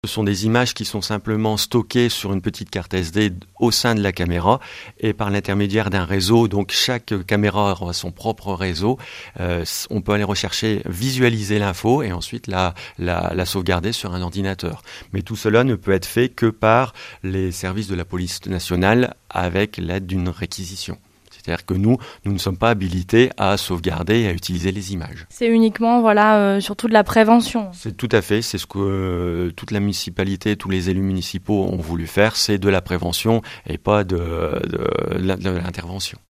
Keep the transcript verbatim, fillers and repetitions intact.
Ce sont des images qui sont simplement stockées sur une petite carte S D au sein de la caméra et par l'intermédiaire d'un réseau. Donc chaque caméra aura son propre réseau. Euh, on peut aller rechercher, visualiser l'info et ensuite la, la, la sauvegarder sur un ordinateur. Mais tout cela ne peut être fait que par les services de la police nationale avec l'aide d'une réquisition. C'est-à-dire que nous, nous ne sommes pas habilités à sauvegarder et à utiliser les images. C'est uniquement, voilà, euh, surtout de la prévention. C'est tout à fait, c'est ce que euh, toute la municipalité, tous les élus municipaux ont voulu faire, c'est de la prévention et pas de, de, de, de l'intervention.